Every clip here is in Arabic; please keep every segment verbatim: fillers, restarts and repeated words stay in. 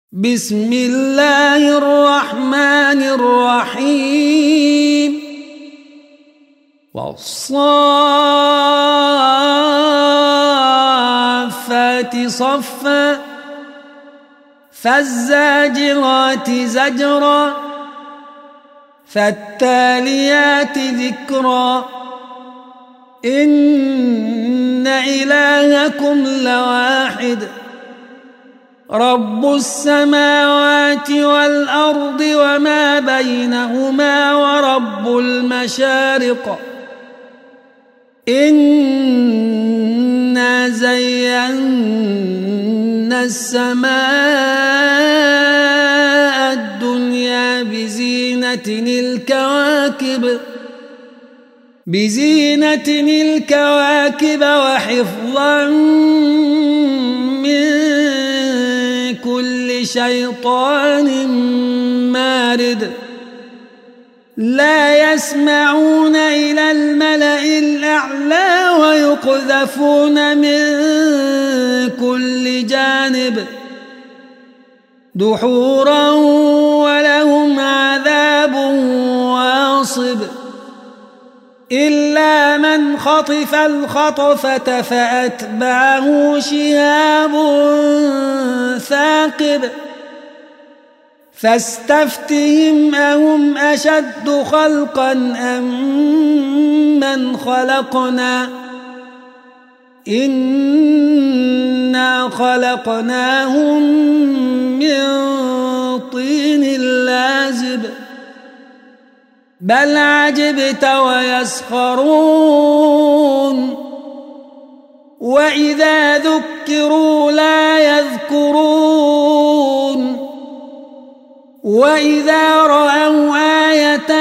بسم الله الرحمن الرحيم والصافات صفا فالزاجرات زجرا فالتاليات ذكرا إن إلهكم لواحد رب السماوات والأرض وما بينهما ورب المشارق إنا زينا السماء الدنيا بزينة الكواكب بزينة الكواكب وحفظا من كل شيطان مارد لا يسمعون إلى الملأ الأعلى ويقذفون من كل جانب دحورا ولهم عذاب واصب إلا من خطف الخطفة فأتبعه شهاب ثاقب فاستفتهم أهم أشد خلقا أم من خلقنا إنا خلقناهم من طين لازب بل عجبت ويسخرون وإذا ذكروا لا يذكرون وإذا رأوا آية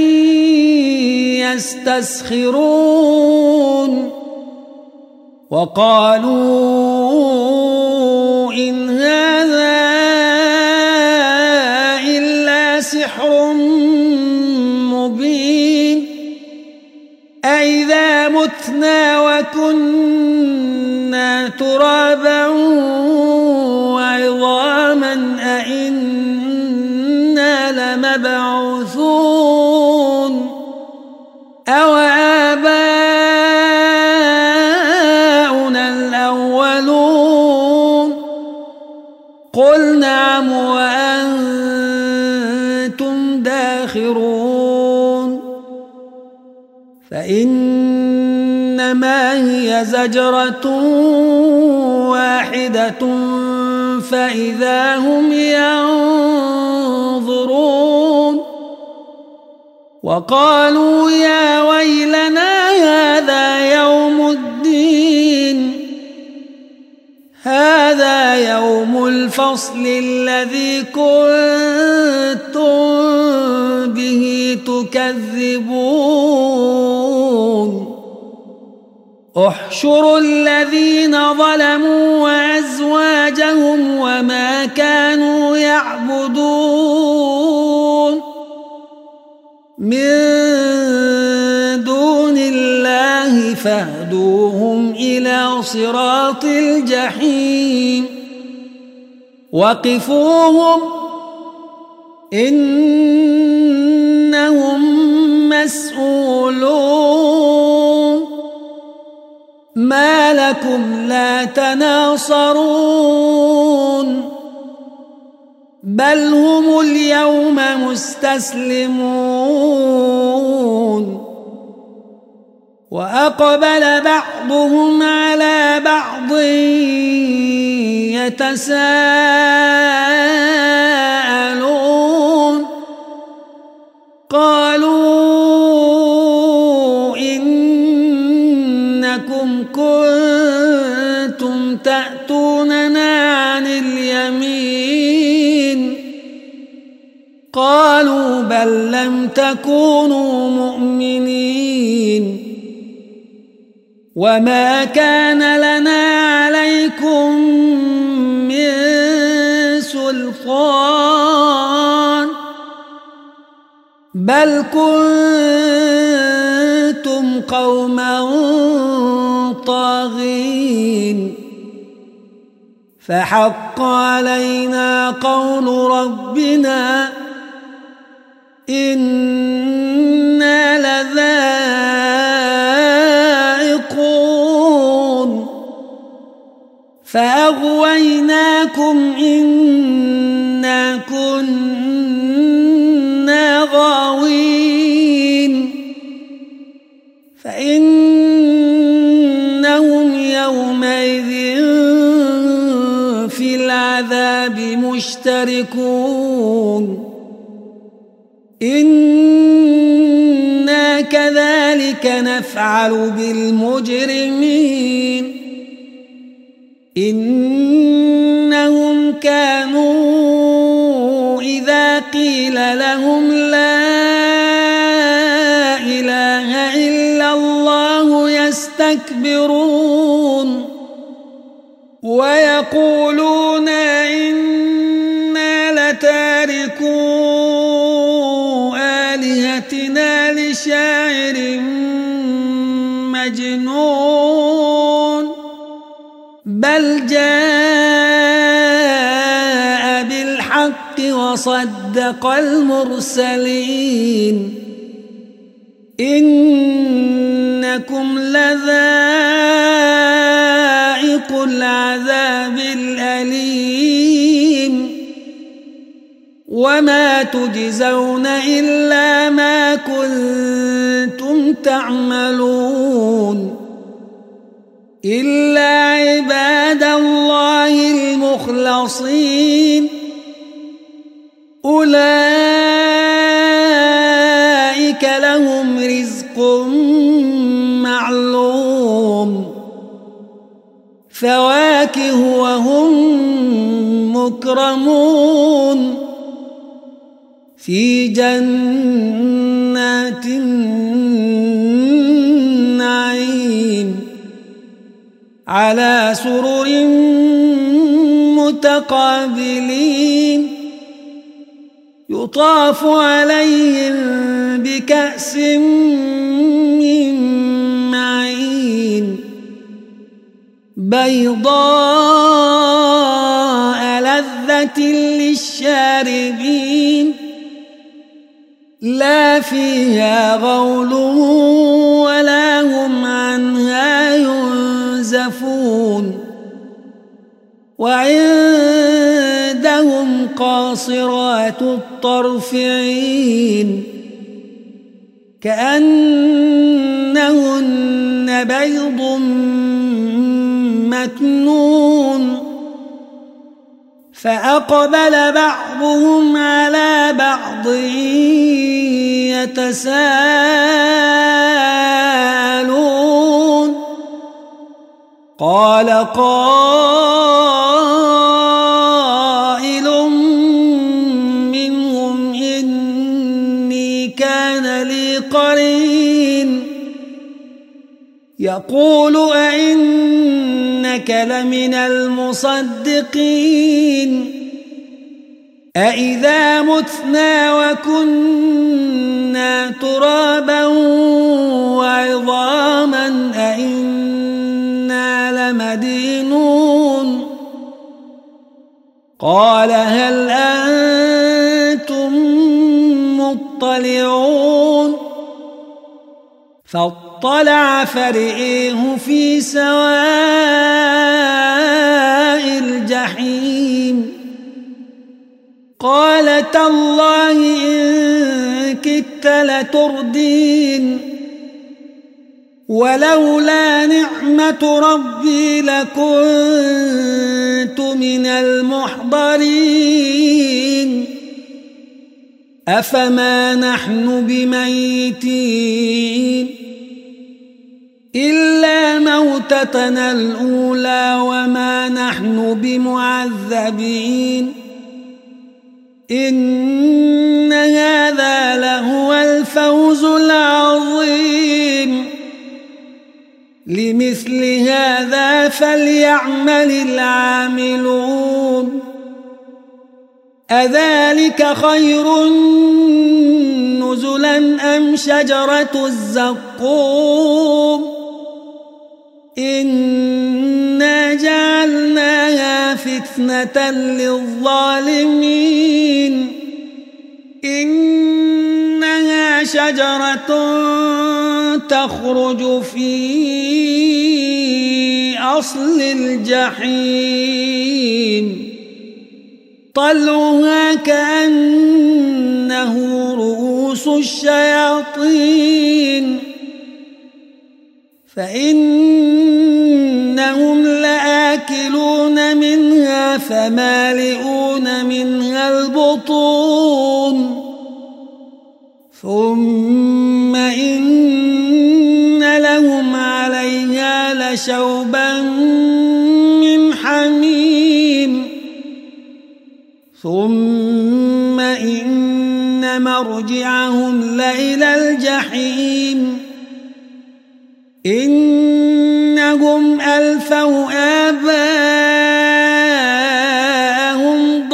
يستسخرون وقالوا إن هذا إلا سحر مبين أإذا متنا وكنا ترابا وعظاما أإنا لمبعوثون أو آباؤنا الأولون قل نعم وأنتم داخرون فإنما هي زجرة واحدة فإذا هم ينظرون وقالوا يا ويلنا هذا يوم الدين هذا يوم الفصل الذي كنتم به تكذبون احشروا الذين ظلموا وأزواجهم وما كانوا يعبدون من دون الله فاهدوهم إلى صراط الجحيم وقفوهم إنهم مسؤولون ما لكم لا تناصرون بل هم اليوم مستسلمون وأقبل بعضهم على بعض يتساءلون قالوا إنكم كنتم تأتوننا عن اليمين قالوا بل لم تكونوا مؤمنين وما كان لنا عليكم من سلطان بل كنتم قوما طاغين فحق علينا قول ربنا إنا لذائقون فأغويناكم إنا كنا غاوين فإنهم يومئذ في العذاب مشتركون إنا كذلك نفعل بالمجرمين إنهم كانوا إذا قيل لهم لا إله إلا الله يستكبرون ويقولون إنا لتاركو آلهتنا لشاعر مجنون بل جاء بالحق وصدق المرسلين إنكم لذائق العذاب الأليم وما تجزون إلا ما كنتم تعملون إلا عباد الله المخلصين أولئك لهم رزق معلوم فواكه وهم مكرمون في جنات النعيم على سرر متقابلين يطاف عليهم بكأس من معين بيضاء لذة للشاربين لا فيها غول ولا هم عنها ينزفون وعندهم قاصرات الطرف عين كأنهن بيض مكنون فأقبل بعضهم على بعض يتساءلون قال قائل منهم إني كان لي قرين يقول أئنك لمن المصدقين أإذا متنا وكنا ترابا وعظاما أئنا لمدينون قال هل أنتم مطلعون فاطلع فرئيه في سواء الجحيم قال تالله إن كدت لتردين ولولا نعمة ربي لكنت من المحضرين أفما نحن بميتين إلا موتتنا الأولى وما نحن بمعذبين إن هذا لهو الفوز العظيم لمثل هذا فليعمل العاملون أذلك خير نزلا أم شجرة الزقوم إنا جعلناها فتنة للظالمين إنها شجرة تخرج في أصل الجحيم طلعها كأنه رؤوس الشياطين فإنهم لآكلون منها فمالئون منها البطون ثم إن لهم عليها لشوبا من حميم ثم إن مرجعهم لإلى الجحيم إنهم ألفوا آباءهم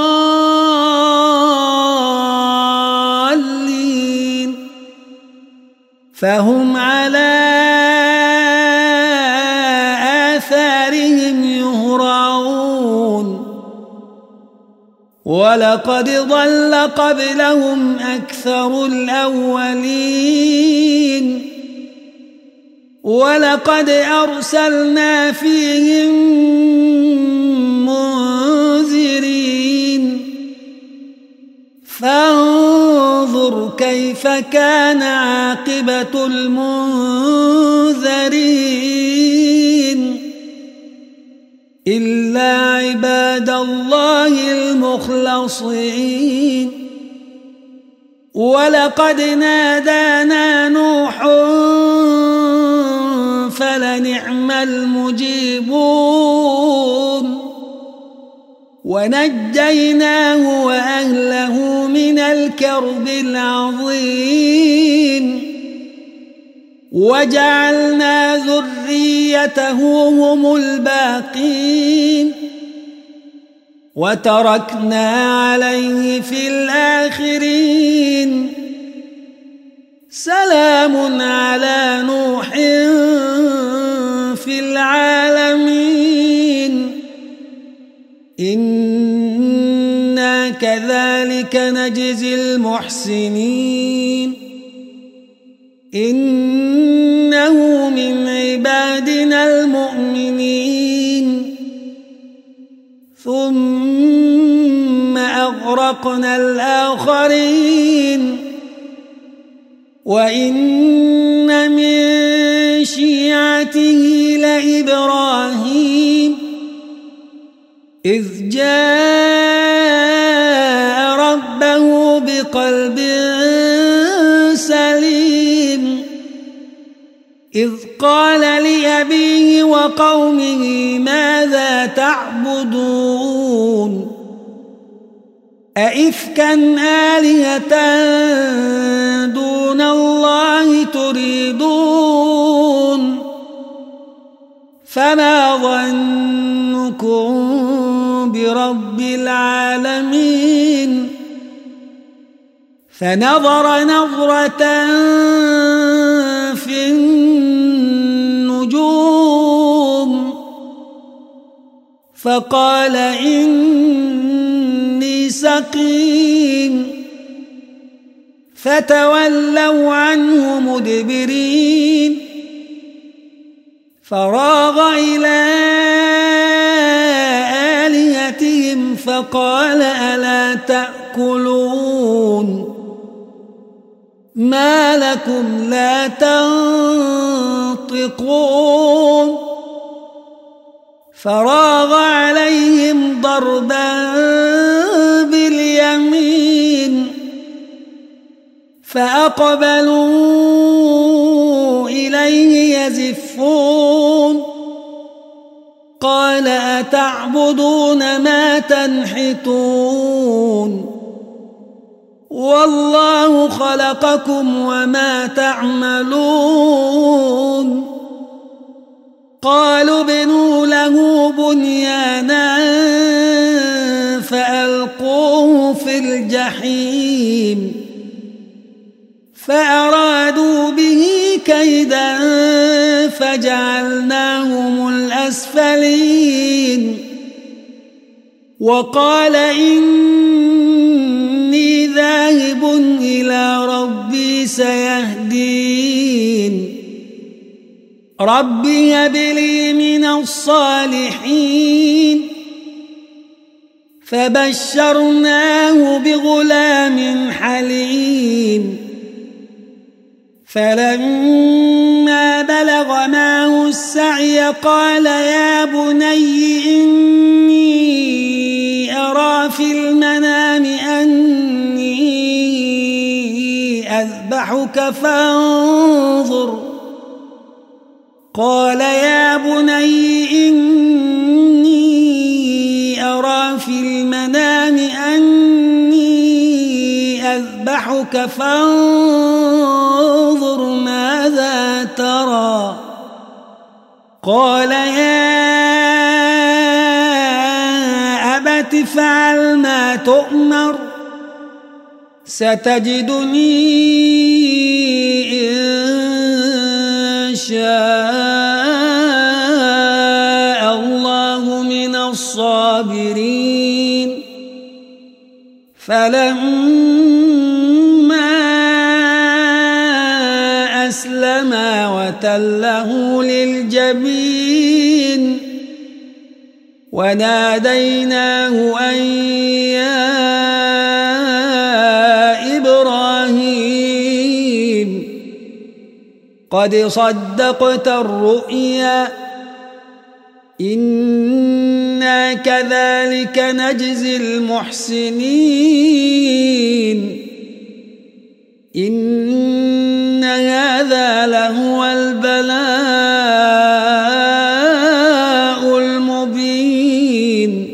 ضالين فهم على آثارهم يهرعون ولقد ضل قبلهم أكثر الأولين ولقد أرسلنا فيهم منذرين فانظر كيف كان عاقبة المنذرين إلا عباد الله المخلصين ولقد نادانا نوح فلنعم المجيبون ونجيناه وأهله من الكرب العظيم وجعلنا ذريته هم الباقين وتركنا عليه في الآخرين سلام على نوح في العالمين إنا كذلك نجزي المحسنين إنه من عبادنا المؤمنين ثم أغرقنا الآخرين وإن من شيعته لإبراهيم إذ جاء ربه بقلب سليم إذ قال لأبيه وقومه ماذا تعبدون أئفكا آلهة دون الله تريدون فما ظنكم برب العالمين فنظر نظرة في النجوم فقال إني سقيم فتولوا عنه مدبرين فراغ إلى آلهتهم فقال ألا تأكلون ما لكم لا تنطقون فراغ عليهم ضربا باليمين فأقبلوا إليه يزفون قال أتعبدون ما تنحتون والله خلقكم وما تعملون قالوا ابنوا له بنيانا فألقوه في الجحيم فأرادوا به كيدا فجعلناهم الأسفلين الدين وقال إني ذاهب إلى ربي سيهدين رب هب لي من الصالحين فبشرناه بغلام حليم فلما بلغ معه السعي قال يا بني إني أرى في المنام أني أذبحك فانظر قال يا بني إني أرى في المنام أني أذبحك فانظر ماذا ترى قال يا أبت افعل ما تؤمر ستجدني إن شاء الله من الصابرين فلما أسلما وتله للجبين وناديناه أن يا إبراهيم قد صدقت الرؤيا إنا كذلك نجزي المحسنين إن هذا لهو البلاء المبين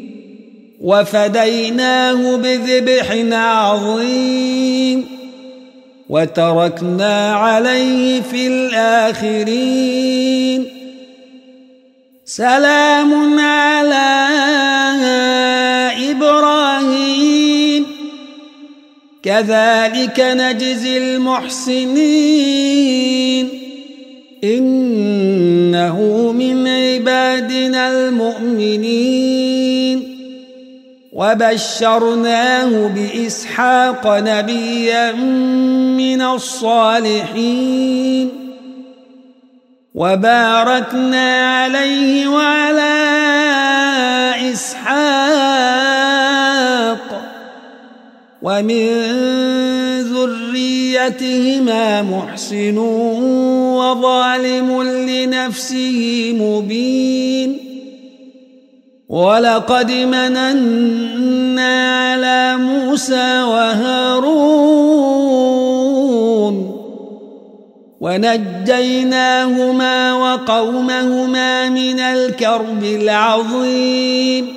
وفديناه بذبح عظيم وتركنا عليه في الآخرين سلام على إبراهيم كذلك نجزي المحسنين إنه من عبادنا المؤمنين وبشرناه بإسحاق نبيا من الصالحين وباركنا عليه وعلى إسحاق ومن ذريتهما محسن وظالم لنفسه مبين ولقد مننا على موسى وهارون ونجيناهما وقومهما من الكرب العظيم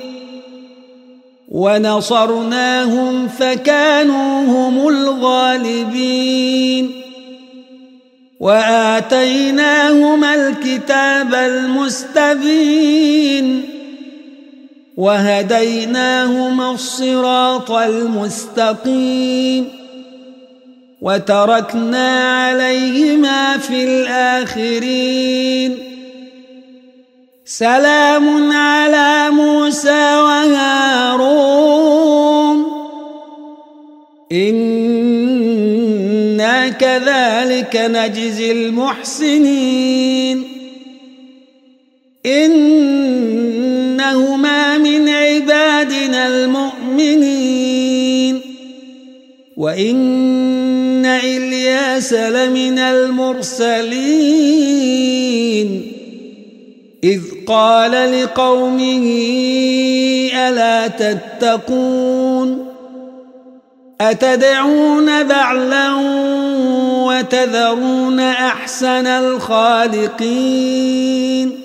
ونصرناهم فكانوا هم الغالبين وآتيناهما الكتاب المستبين وهديناهما الصراط المستقيم وتركنا عليهما في الآخرين سلام على موسى وهارون إنا كذلك نجزي المحسنين إنهما من عبادنا المؤمنين وإن إلياس لمن المرسلين إذ قال لقومه ألا تتقون أتدعون بعلا وتذرون أحسن الخالقين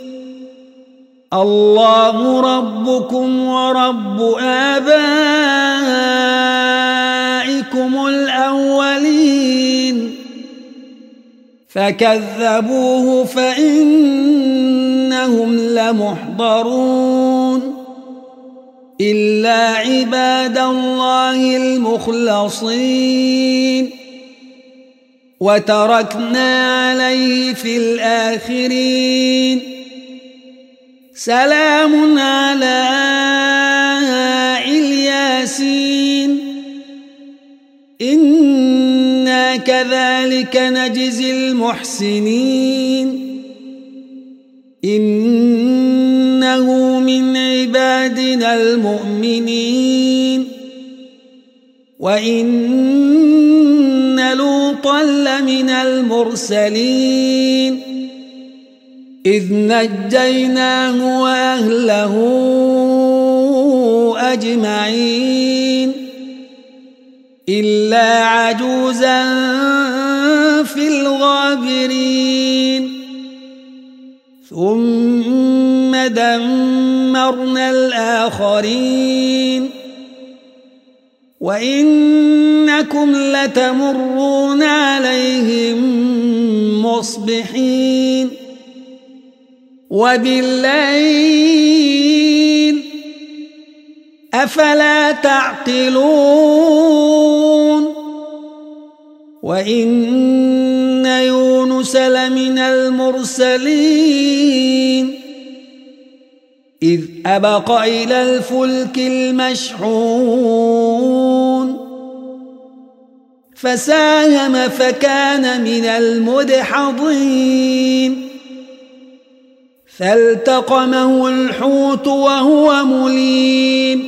الله ربكم ورب آبائكم الأولين فكذبوه فإنهم لمحضرون إلا عباد الله المخلصين وتركنا عليه في الآخرين سلام على الياسين إنا كذلك نجزي المحسنين إنه من عبادنا المؤمنين وإن لوطا لمن المرسلين إذ نجيناه وأهله أجمعين إلا عجوزا في الغابرين ثم دمرنا الآخرين وإنكم لتمرون عليهم مصبحين وبالليل أفلا تعقلون وإن يونس لمن المرسلين إذ أبق إلى الفلك المشحون فساهم فكان من المدحضين فالتقمه الحوت وهو مليم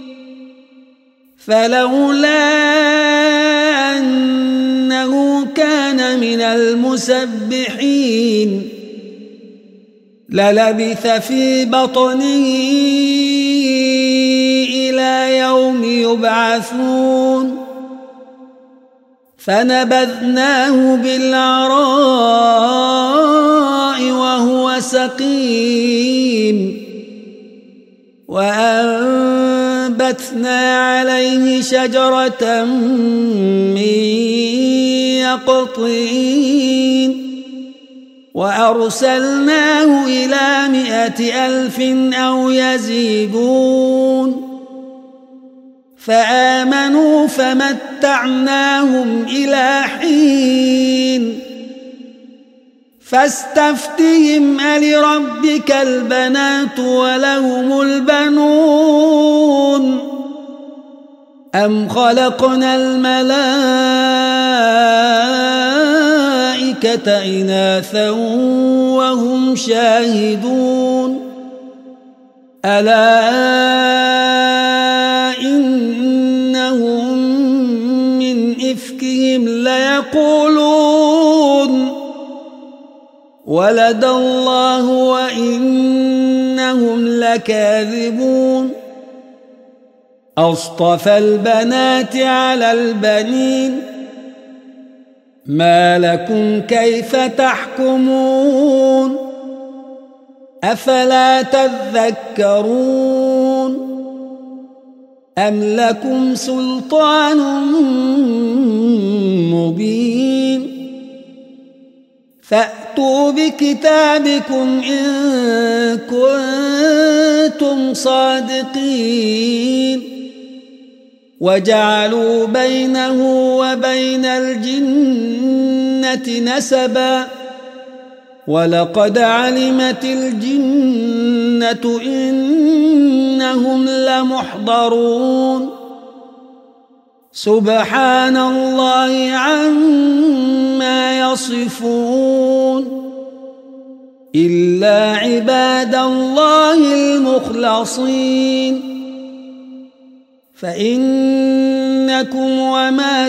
فلولا أنه كان من المسبحين للبث في بطنه إلى يوم يبعثون فنبذناه بالعراء وهو سقيم وأنبتنا عليه شجرة من يقطين وأرسلناه إلى مائة ألف أو يزيدون فآمنوا فمتعناهم إلى حين فاستفتهم ألربك البنات ولهم البنون أم خلقنا الملائكة إناثا وهم شاهدون ألا إنهم من إفكهم ليقولون ولد الله وإنهم لكاذبون أصطفى البنات على البنين ما لكم كيف تحكمون أفلا تذكرون أم لكم سلطان مبين فأتوا بكتابكم إن كنتم صادقين وجعلوا بينه وبين الجنة نسبا ولقد علمت الجنة إنهم لمحضرون سبحان الله عما يصفون إلا عباد الله المخلصين فإنكم وما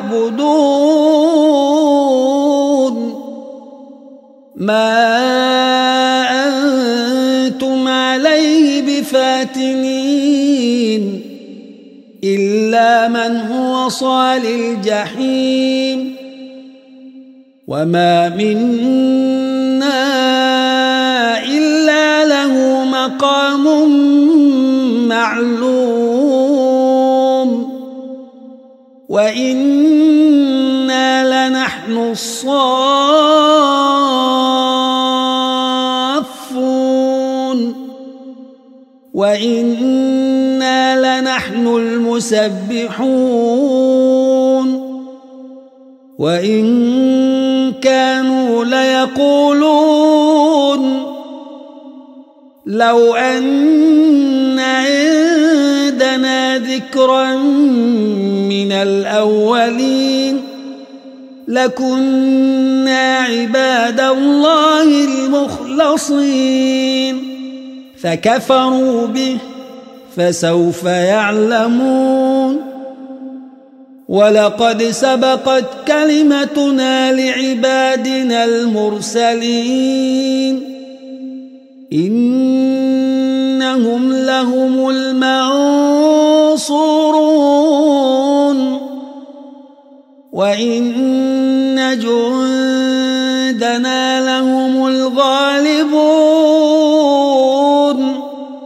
تعبدون ما أنتم عليه بفاتنين إلا من هو صال الجحيم وما منا إلا له مقام معلوم وإنا لنحن الصافون وإنا لنحن المسبحون وإن كانوا ليقولون لو أن عندنا ذكرا من الأولين لكنا عباد الله المخلصين فكفروا به فسوف يعلمون ولقد سبقت كلمتنا لعبادنا المرسلين إنهم لهم المنصورون وإن جندنا لهم الغالبون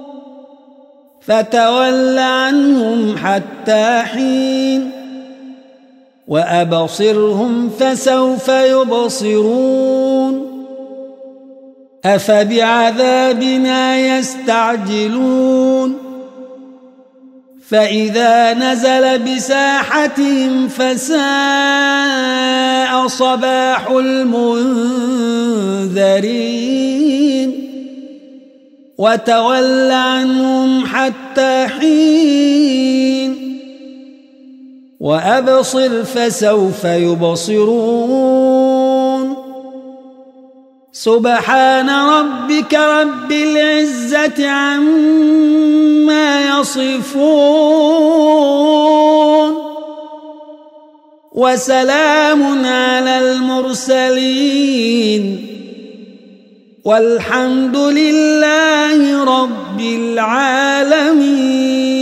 فتول عنهم حتى حين وأبصرهم فسوف يبصرون أفبعذابنا يستعجلون فإذا نزل بساحتهم فساء صباح المنذرين وتول عنهم حتى حين وأبصر فسوف يبصرون سبحان ربك رب العزة عما يصفون وسلام على المرسلين والحمد لله رب العالمين.